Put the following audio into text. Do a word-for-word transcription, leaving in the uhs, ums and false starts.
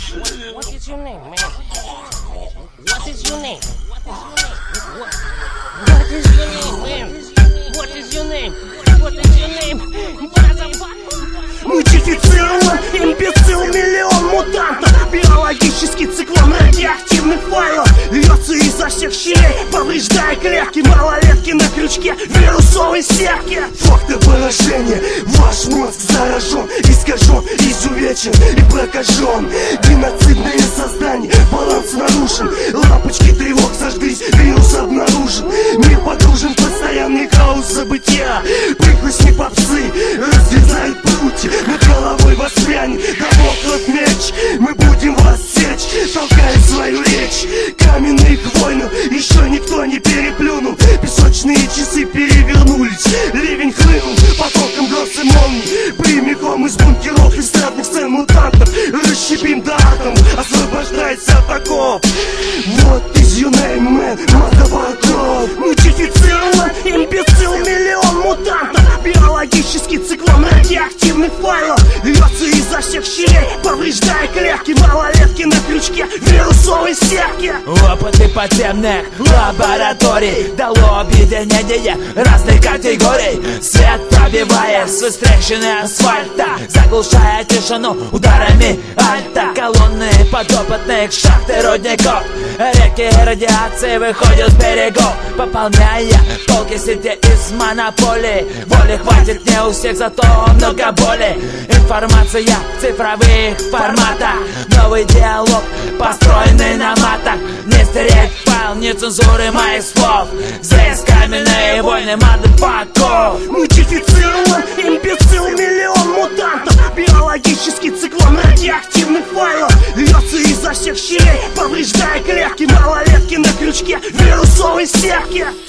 What is your name, man? What is your name? What is your name, man? What is your name? What is your name? Модифицирован имбецил, миллион мутантов. Биологический циклон радиоактивных файлов льется изо всех щелей, повреждая клетки. Малолетки на крючке вирусовой сетки. Факты поражения, ваш мозг заражен, искажен, изувечен и прокажен. Геноцидные создания, баланс нарушен. Лампочки тревог зажглись, вирус обнаружен. Мир погружен в постоянный хаос забытия. Прихвостни попсы разрезают путь, над головой воспрянет дамоклов меч. Мы будем вас сечь, толкая свою речь. Каменных войн еще никто не переплюнул. Песочные часы перевернулись, ливень хлынул потоком гроз и молний. Прямиком из бункеров эстрадных сцен мутантов расщепим до атом, освобождается от оков. Вот is your name, man, motherfucker. Модифицирован имбецил, миллион мутантов. Биологический циклон радиоактивных файлов льется изо всех щелей, повреждая клетки. Малолетки на крючке вирусовой сетки. Опыты подземных лабораторий дало объединение разных категорий. Свет пробиваясь с трещины асфальта, заглушая тишину ударами альта. Колонны подопытных шахты рудников, реки радиации выходят с берегов, пополняя полки сети из монополий. Воли хватит не у всех, зато много боли. Информация в цифровых форматах, новый диалог, построенный на матах. Не стереть файл, не цензуры моих слов. Здесь каменные войны мадфаков. Модифицирован имбецил, миллион мутантов. Биологический циклон радиоактивных файлов льется изо всех щелей, повреждая клетки. Малолетки на крючке вирусовой сетки.